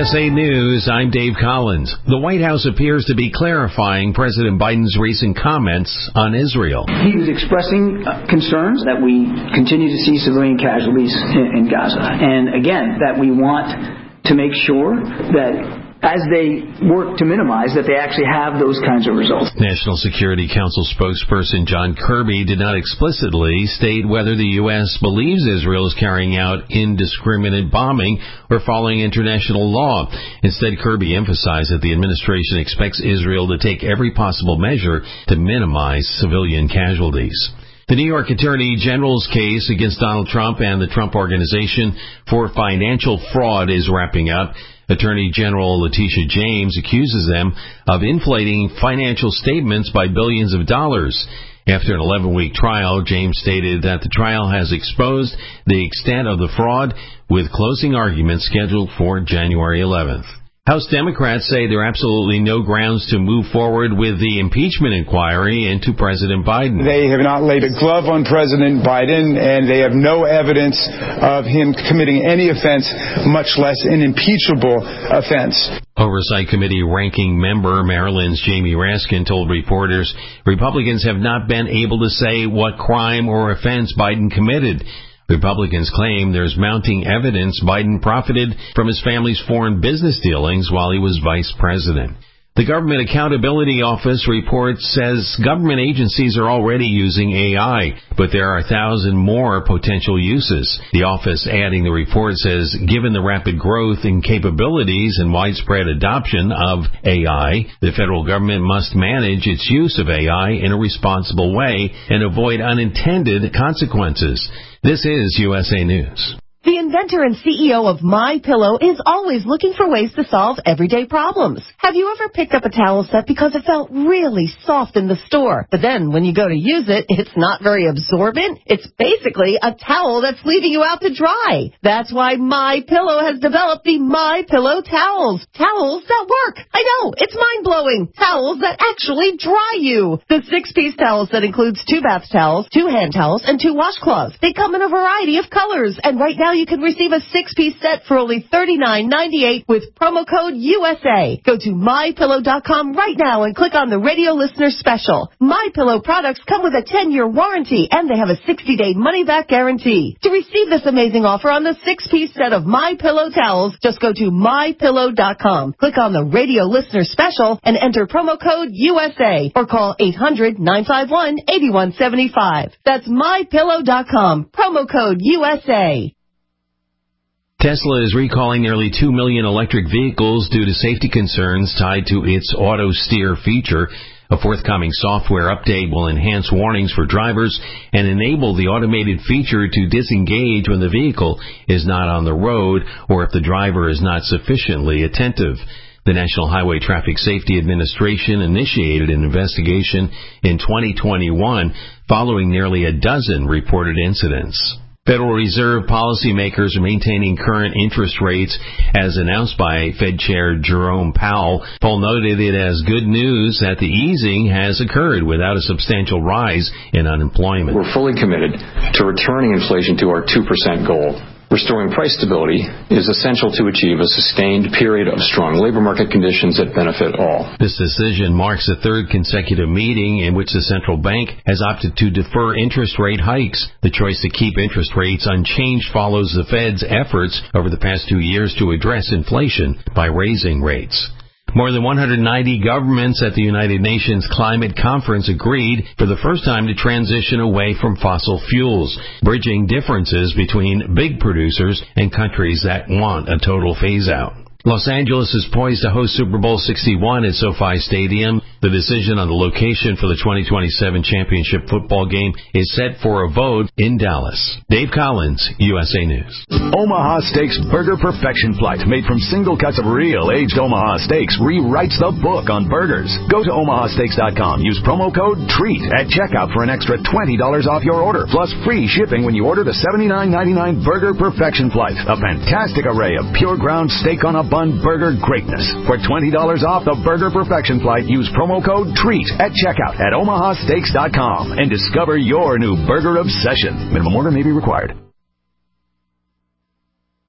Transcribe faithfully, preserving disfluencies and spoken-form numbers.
S A News, I'm Dave Collins. The White House appears to be clarifying President Biden's recent comments on Israel. He was expressing uh, concerns that we continue to see civilian casualties in, in Gaza. And again, that we want to make sure that as they work to minimize, that they actually have those kinds of results. National Security Council spokesperson John Kirby did not explicitly state whether the U S believes Israel is carrying out indiscriminate bombing or following international law. Instead, Kirby emphasized that the administration expects Israel to take every possible measure to minimize civilian casualties. The New York Attorney General's case against Donald Trump and the Trump Organization for financial fraud is wrapping up. Attorney General Letitia James accuses them of inflating financial statements by billions of dollars. After an eleven-week trial, James stated that the trial has exposed the extent of the fraud, with closing arguments scheduled for January eleventh. House Democrats say there are absolutely no grounds to move forward with the impeachment inquiry into President Biden. They have not laid a glove on President Biden, and they have no evidence of him committing any offense, much less an impeachable offense. Oversight Committee ranking member Maryland's Jamie Raskin told reporters Republicans have not been able to say what crime or offense Biden committed. Republicans claim there's mounting evidence Biden profited from his family's foreign business dealings while he was vice president. The Government Accountability Office report says government agencies are already using A I, but there are a thousand more potential uses. The office adding the report says given the rapid growth in capabilities and widespread adoption of A I, the federal government must manage its use of A I in a responsible way and avoid unintended consequences. This is U S A News. The inventor and C E O of MyPillow is always looking for ways to solve everyday problems. Have you ever picked up a towel set because it felt really soft in the store, but then when you go to use it, it's not very absorbent? It's basically a towel that's leaving you out to dry. That's why MyPillow has developed the MyPillow towels. Towels that work. I know, it's mind-blowing. Towels that actually dry you. The six-piece towel set includes two bath towels, two hand towels, and two washcloths. They come in a variety of colors, and right now you can receive a six-piece set for only thirty-nine ninety-eight with promo code U S A. Go to my pillow dot com right now and click on the radio listener special. MyPillow products come with a ten-year warranty, and they have a sixty-day money-back guarantee. To receive this amazing offer on the six-piece set of MyPillow towels, just go to my pillow dot com. Click on the radio listener special and enter promo code U S A or call eight hundred nine five one eight one seven five. That's my pillow dot com. Promo code U S A. Tesla is recalling nearly two million electric vehicles due to safety concerns tied to its auto steer feature. A forthcoming software update will enhance warnings for drivers and enable the automated feature to disengage when the vehicle is not on the road or if the driver is not sufficiently attentive. The National Highway Traffic Safety Administration initiated an investigation in twenty twenty-one following nearly a dozen reported incidents. Federal Reserve policymakers are maintaining current interest rates as announced by Fed Chair Jerome Powell. Powell noted it as good news that the easing has occurred without a substantial rise in unemployment. We're fully committed to returning inflation to our two percent goal. Restoring price stability is essential to achieve a sustained period of strong labor market conditions that benefit all. This decision marks the third consecutive meeting in which the central bank has opted to defer interest rate hikes. The choice to keep interest rates unchanged follows the Fed's efforts over the past two years to address inflation by raising rates. More than one hundred ninety governments at the United Nations Climate Conference agreed for the first time to transition away from fossil fuels, bridging differences between big producers and countries that want a total phase-out. Los Angeles is poised to host Super Bowl sixty-one at SoFi Stadium. The decision on the location for the twenty twenty-seven championship football game is set for a vote in Dallas. Dave Collins, U S A News. Omaha Steaks Burger Perfection Flight, made from single cuts of real aged Omaha steaks, rewrites the book on burgers. Go to omaha steaks dot com. Use promo code TREAT at checkout for an extra twenty dollars off your order, plus free shipping when you order the seventy-nine ninety-nine Burger Perfection Flight. A fantastic array of pure ground steak on a bun burger greatness. For twenty dollars off the Burger Perfection Flight, use promo code TREAT at checkout at omaha steaks dot com and discover your new burger obsession. Minimum order may be required.